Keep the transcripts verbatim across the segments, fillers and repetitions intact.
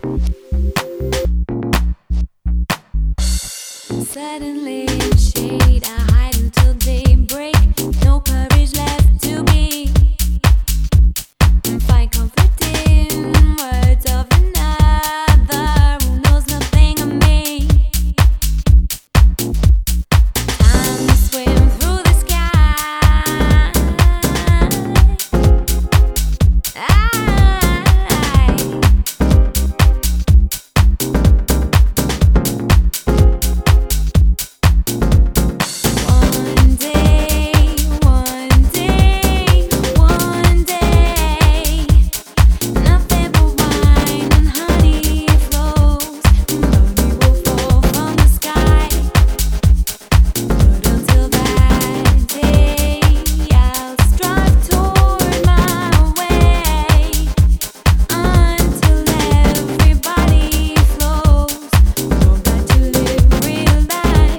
Suddenly in shade, I hide until daybreak. No courage left to be. Find comfort in words of another who knows nothing of me. Time to swim through the sky. One day, one day, one day, nothing but wine and honey flows. Money will fall from the sky. But until that day, I'll strive toward my way. Until everybody flows, know that to live real life.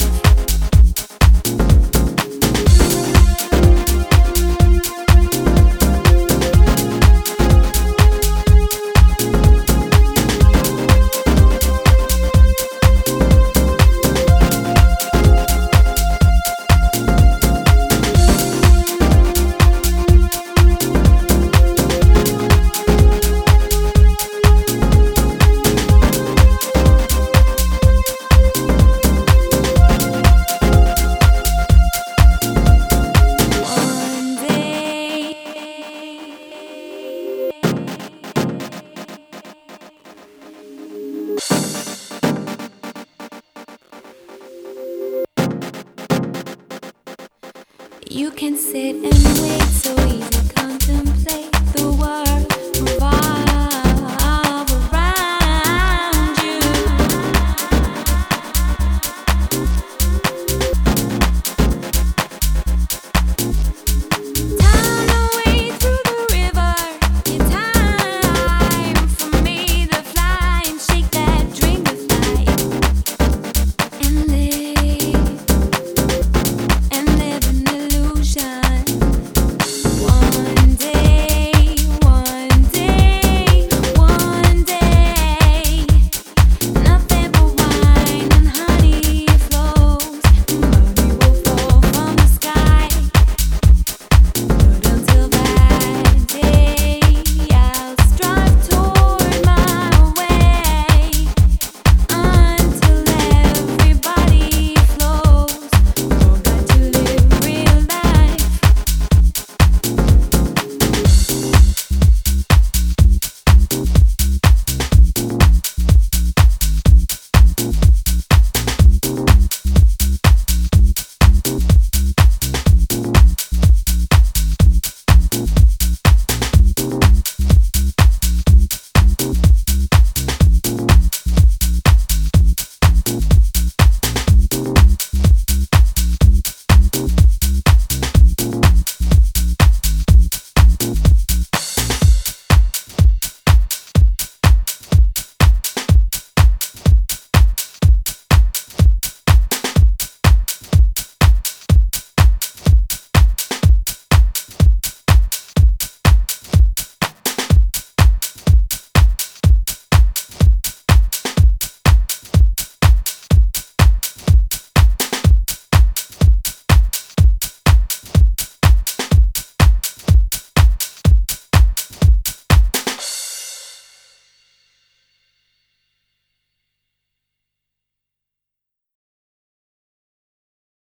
One day, you can sit and wait so easy.